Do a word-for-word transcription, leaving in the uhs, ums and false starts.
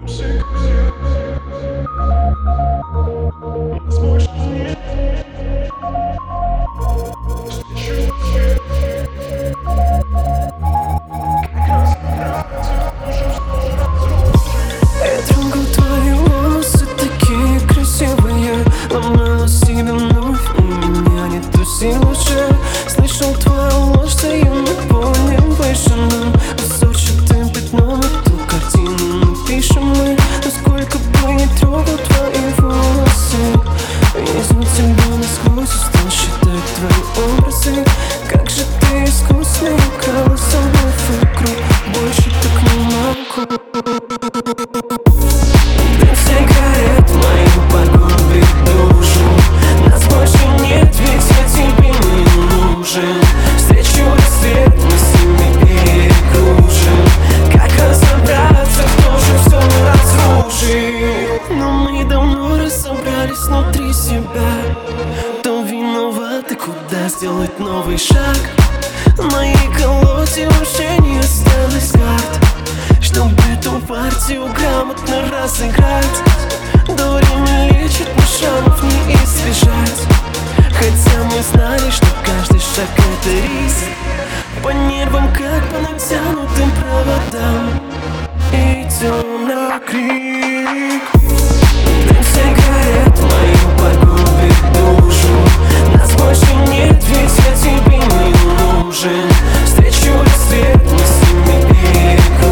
трогал твои волосы, такие красивые. Ломала себя вновь, у меня нету сил уже. Слышал твою ложь, стою на поле вышинам. Узорчатым пятном эту картину напишем мы. Но сколько бы не трогал твои волосы, вижу тебя насквозь, устал считать твои образы. Как же ты искусный, украла со мной вокруг. Больше так не могу. Дым сигарет мою погубит душу. Нас больше нет, ведь я тебе не нужен. Встречу рассвет, мы с ними перекружим. Как разобраться, кто же все разрушит? Но мы давно разобрались внутри себя. Кто виноват и куда сделать новый шаг? В моей колоде уже не осталось карт, чтобы эту партию грамотно разыграть. До время лечит, но шрамов не избежать. Хотя мы знали, что каждый шаг это риск. По нервам, как по натянутым проводам, идем на крик. Дым сигарет мою погубит душу. Нас больше нет, ведь я тебе не нужен. Встречу рассвет, мы с ними перекружим.